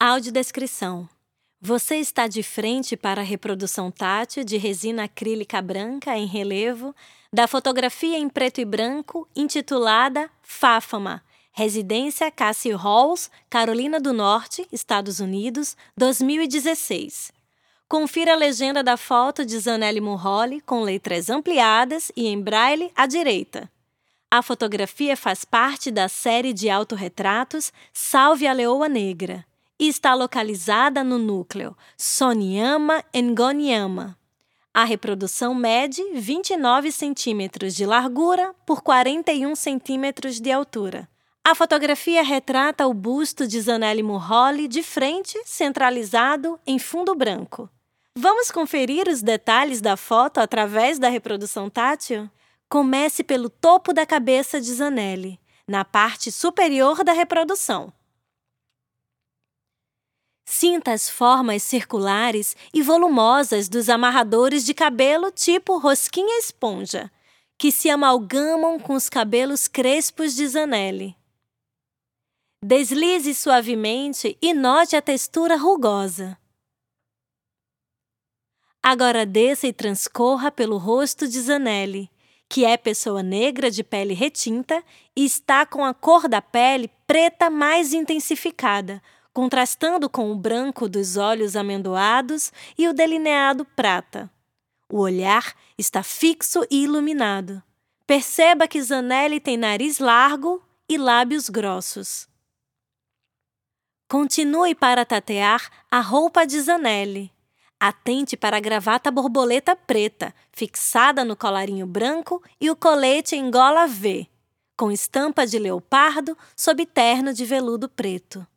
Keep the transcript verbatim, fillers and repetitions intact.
Audiodescrição. Você está de frente para a reprodução tátil de resina acrílica branca em relevo da fotografia em preto e branco intitulada Fáfama, Residência Cassie Halls, Carolina do Norte, Estados Unidos, dois mil e dezesseis. Confira a legenda da foto de Zanele Mulholly com letras ampliadas e em braille à direita. A fotografia faz parte da série de autorretratos Salve a Leoa Negra e está localizada no núcleo Sonyama-Ngonyama. A reprodução mede vinte e nove centímetros de largura por quarenta e um centímetros de altura. A fotografia retrata o busto de Zanele Mulholly de frente, centralizado em fundo branco. Vamos conferir os detalhes da foto através da reprodução tátil? Comece pelo topo da cabeça de Zanele, na parte superior da reprodução. Sinta as formas circulares e volumosas dos amarradores de cabelo tipo rosquinha esponja, que se amalgamam com os cabelos crespos de Zanele. Deslize suavemente e note a textura rugosa. Agora desça e transcorra pelo rosto de Zanele, que é pessoa negra de pele retinta e está com a cor da pele preta mais intensificada, contrastando com o branco dos olhos amendoados e o delineado prata. O olhar está fixo e iluminado. Perceba que Zanele tem nariz largo e lábios grossos. Continue para tatear a roupa de Zanele. Atente para a gravata borboleta preta, fixada no colarinho branco e o colete em gola V, com estampa de leopardo sob terno de veludo preto.